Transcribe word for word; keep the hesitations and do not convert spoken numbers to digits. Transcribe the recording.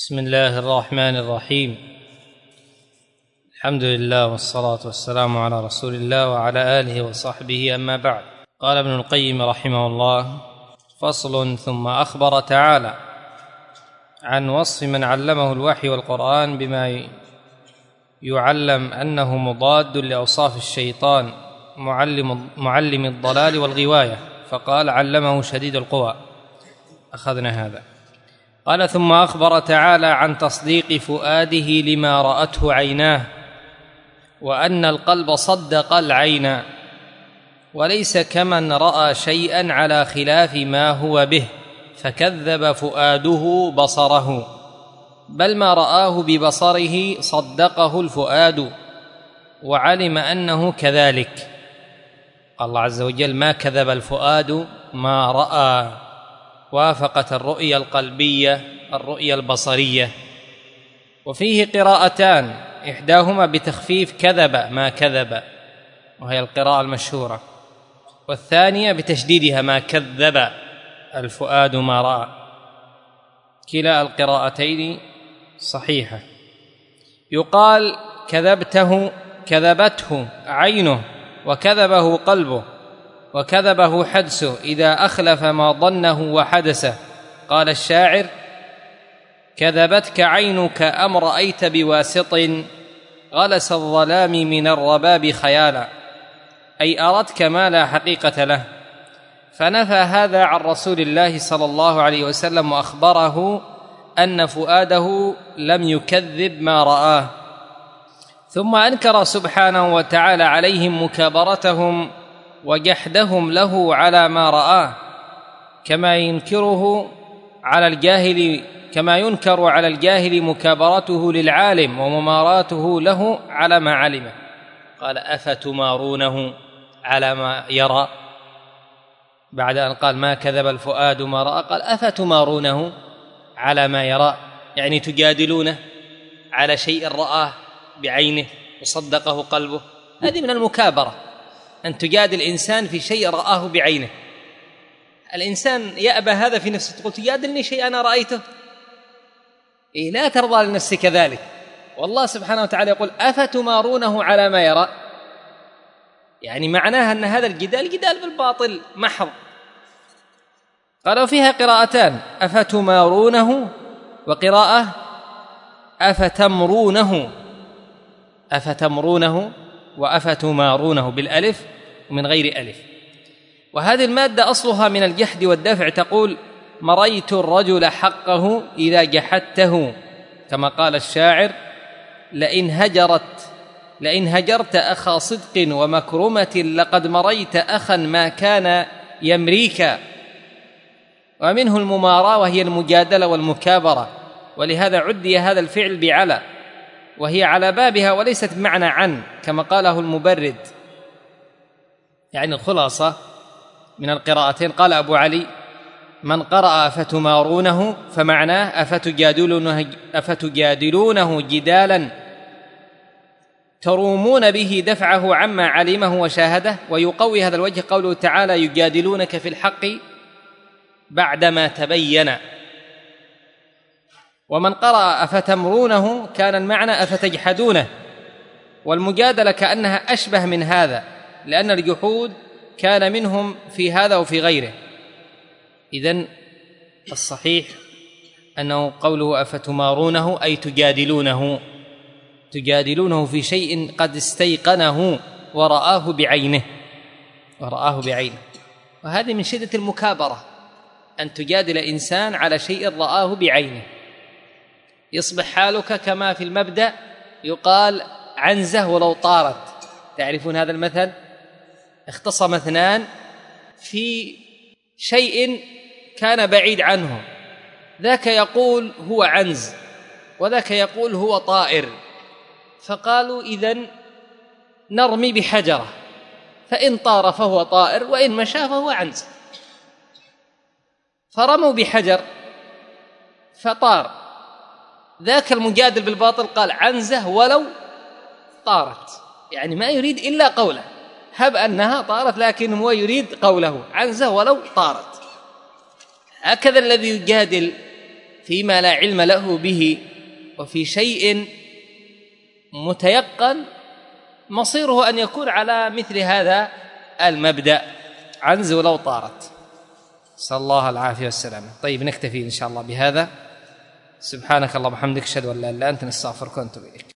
بسم الله الرحمن الرحيم. الحمد لله والصلاة والسلام على رسول الله وعلى آله وصحبه، أما بعد. قال ابن القيم رحمه الله: فصل. ثم أخبر تعالى عن وصف من علمه الوحي والقرآن بما يعلم أنه مضاد لأوصاف الشيطان معلم, معلم الضلال والغواية، فقال: علمه شديد القوى. أخذنا هذا. قال: ثم أخبر تعالى عن تصديق فؤاده لما رأته عيناه، وأن القلب صدق العين، وليس كمن رأى شيئا على خلاف ما هو به فكذب فؤاده بصره، بل ما رآه ببصره صدقه الفؤاد وعلم أنه كذلك. قال الله عز وجل: ما كذب الفؤاد ما رأى، وافقت الرؤيا القلبية الرؤيا البصرية. وفيه قراءتان، إحداهما بتخفيف كذب ما كذب، وهي القراءة المشهورة، والثانية بتشديدها ما كذب الفؤاد ما رأى. كلا القراءتين صحيحة. يقال: كذبته كذبته عينه، وكذبه قلبه، وكذبه حدسه إذا أخلف ما ظنه وحدثه. قال الشاعر: كذبتك عينك أم رأيت بواسط غلس الظلام من الرباب خيالا، أي أردك ما لا حقيقة له. فنفى هذا عن رسول الله صلى الله عليه وسلم، وأخبره أن فؤاده لم يكذب ما رآه. ثم أنكر سبحانه وتعالى عليهم مكابرتهم وجحدهم له على ما رآه، كما ينكره على الجاهل كما ينكر على الجاهل مكابرته للعالم ومماراته له على ما علمه. قال: أفتمارونه على ما يرى، بعد أن قال ما كذب الفؤاد ما رأى، قال: أفتمارونه على ما يرى، يعني تجادلونه على شيء رآه بعينه وصدقه قلبه. هذه من المكابرة، أن تجادل إنسان في شيء رآه بعينه. الإنسان يأبى هذا في نفسه، تقول تجادلني شيء أنا رأيته؟ إيه، لا ترضى لنفسك ذلك. والله سبحانه وتعالى يقول: أفتمارونه على ما يرى، يعني معناها أن هذا الجدال جدال بالباطل محض. قالوا فيها قراءتان: أفتمارونه، وقراءة أفتمرونه، أفتمرونه وأفتمارونه بالألف ومن غير ألف. وهذه المادة أصلها من الجحد والدفع، تقول: مريت الرجل حقه إذا جحدته، كما قال الشاعر: لئن هجرت لئن هجرت أخا صدق ومكرمة لقد مريت أخا ما كان يمريك. ومنه المماراة، وهي المجادلة والمكابرة، ولهذا عدي هذا الفعل بعلى، وهي على بابها وليست بمعنى عن، كما قاله المبرد. يعني الخلاصة من القراءتين، قال أبو علي: من قرأ أفتمارونه فمعناه أفتجادلونه, أفتجادلونه جدالا ترومون به دفعه عما علمه وشاهده. ويقوي هذا الوجه قوله تعالى: يجادلونك في الحق بعدما تبين. ومن قرأ أفتمرونه كان المعنى أفتجحدونه، والمجادلة كأنها أشبه من هذا، لأن الجحود كان منهم في هذا وفي غيره. إذن الصحيح أنه قوله أفتمارونه أي تجادلونه تجادلونه في شيء قد استيقنه ورآه بعينه ورآه بعينه وهذه من شدة المكابرة، أن تجادل إنسان على شيء رآه بعينه. يصبح حالك كما في المبدأ يقال: عنزة ولو طارت. تعرفون هذا المثل؟ اختصم اثنان في شيء كان بعيد عنه، ذاك يقول هو عنز وذاك يقول هو طائر، فقالوا: إذن نرمي بحجرة، فإن طار فهو طائر، وإن مشى فهو عنز. فرموا بحجر فطار، ذاك المجادل بالباطل قال: عنزة ولو طارت، يعني ما يريد إلا قوله، هب أنها طارت لكن هو يريد قوله عنزة ولو طارت. هكذا الذي يجادل فيما لا علم له به وفي شيء متيقن مصيره أن يكون على مثل هذا المبدأ، عنز ولو طارت. صلى الله العافية والسلامة. طيب نكتفي إن شاء الله بهذا. سبحانك اللهم وبحمدك، أشهد أن لا إله إلا أنت، نستغفرك ونتوب إليك.